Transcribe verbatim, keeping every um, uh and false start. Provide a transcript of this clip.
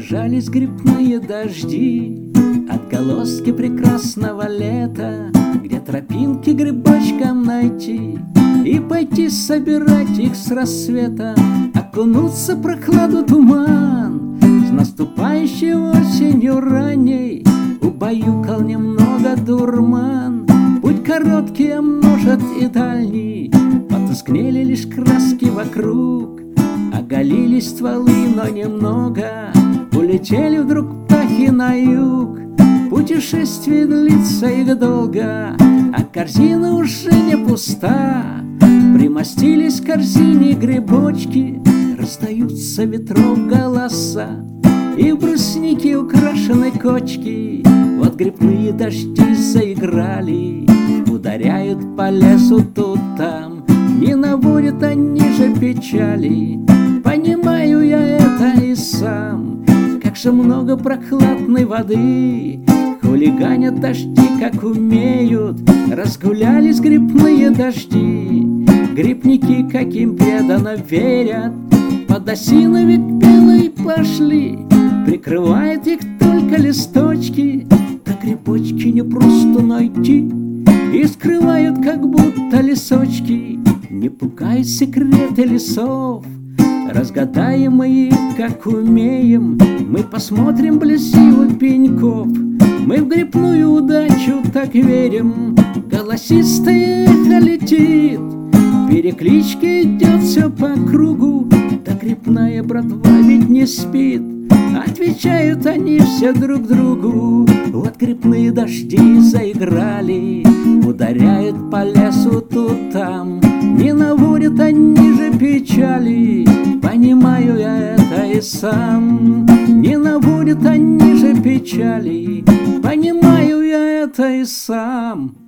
Разбежались грибные дожди, отголоски прекрасного лета, где тропинки грибочкам найти и пойти собирать их с рассвета. Окунуться в прохладу туман с наступающей осенью ранней, убаюкал немного дурман. Путь короткий, а может и дальний, потускнели лишь краски вокруг, оголились стволы, но немного, улетели вдруг птахи на юг. Путешествие длится их долго, а корзина уже не пуста. Примостились в корзине грибочки, раздаются ветров голоса, и в бруснике украшены кочки. Вот грибные дожди заиграли, ударяют по лесу тут там, не наводят они же печали. Понимаю я это и сам, как же много прохладной воды, хулиганят дожди, как умеют. Разгулялись грибные дожди, грибники, каким преданно верят. Под осиновик белый пошли, прикрывает их только листочки, да грибочки не просто найти, и скрывают как будто лесочки. Не пугай секреты лесов, разгадаем мы их, как умеем. Мы посмотрим вблизи у пеньков, мы в грибную удачу так верим. Голосистое эхо летит, перекличка идет все по кругу, да грибная братва ведь не спит, отвечают они все друг другу. Вот грибные дожди заиграли, ударяют по лесу тут там, не наводят они же печали. Понимаю я это и сам, не наводят они же печали. Понимаю я это и сам.